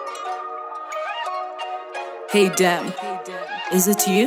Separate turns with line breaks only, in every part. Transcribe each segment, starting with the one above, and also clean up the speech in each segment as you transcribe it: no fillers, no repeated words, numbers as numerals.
Hey damn, is it you?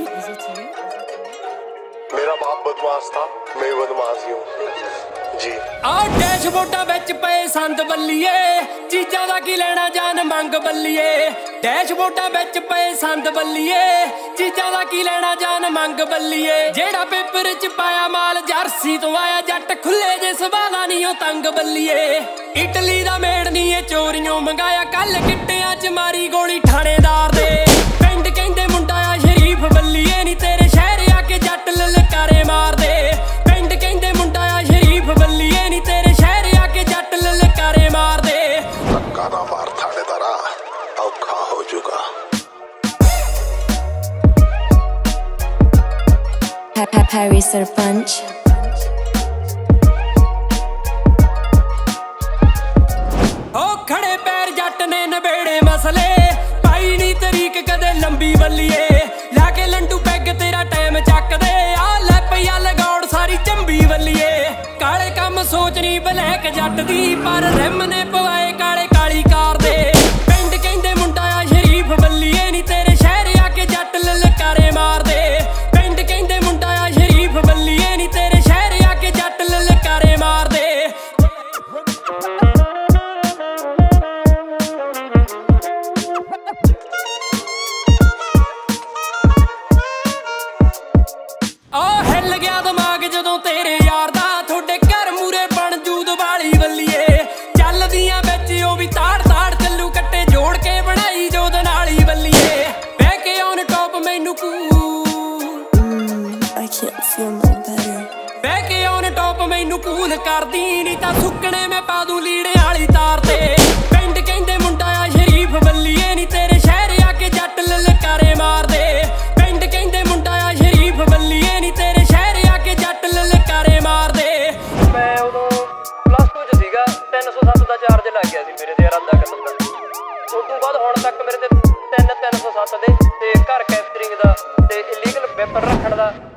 मेरा बाप बदमाश था, मैं बदमाश ही हूँ जी।
डैशबोर्डां विच पए संद बल्लीए, चीज़ां दा की लेना जान मंग बल्लीए। डैशबोर्डां विच पए संद बल्लीए, चीज़ां दा की लेना जान मंग बल्लीए। जेड़ा पेपर च पाया माल जर्सी तो आया, जट खुले जे सवाला नी ओ तंग बल्लीए। इटली दा मेड़ नी ए चोरियों मंगाया, कल किट्टियां च मारी गोली थानेदार दे। पिंड कहंदे मुंडा आ शरीफ बल्लीए, नी तेरे शहर आके जट ललकारे मार दे। पिंड कहंदे मुंडा आ शरीफ बल्लीए, नी तेरे शहर आके जट ललकारे मार दे।
धक्का ना मार थानेदारा, औखा हो चुका।
Harry सरपंच
खड़े पैर जट ने नबेड़े मसले, पाई नी तरीक कदे लंबी बल्लीए। लाके लंडू पैग तेरा टाइम चक दे, आ ले पईया लगाउड़ सारी चंबी बल्लीए। काले कम सोचनी ब्लैक जट दी, पर रिम ने पवाए काले काली कार दे। पिंड कहंदे मुंडा आ शरीफ बल्लीए, नी तेरे शहर आके जट ललकारे मार दे। पिंड कहंदे मुंडा आ शरीफ बल्लीए, नी तेरे शहर आके जट ललकारे मार दे। हिल गया दिमाग जदों तेरे यार दा, थोड़े घर मूरे बन जूद वाली बल्लीए। चलदियां बिच ओ भी ताड़ ताड़ चलू, कट्टे जोड़ के बनाई जोद नाली बल्लीए। बह के ऑन टॉप मैनू बह के ऑन टॉप मैनू कूल करदी, नी तां सुकने मैं पा दूं लीड़े वाली तार ते। पिंड कहंदे मुंडा आ शरीफ बल्लीए, नी तेरे शहर आके जट ललकारे मार दे। पिंड कहंदे मुंडा आ शरीफ बल्लीए, नी तेरे शहर आके जट ललकारे मार दे।
मैं उदों +2 च सीगा, 307 ਦਾ ਚਾਰਜ ਲੱਗ ਗਿਆ ਸੀ ਮੇਰੇ ਤੇ ਇਰਾਦਾ ਕਤਲ ਦਾ। ਉਸ ਤੋਂ ਬਾਅਦ ਹੁਣ ਤੱਕ ਮੇਰੇ ਤੇ 307 ਦੇ ਤੇ ਘਰ ਕੈਪਚਰਿੰਗ ਦਾ ਤੇ ਇਲੀਗਲ ਵੈਪਨ ਰੱਖਣ ਦਾ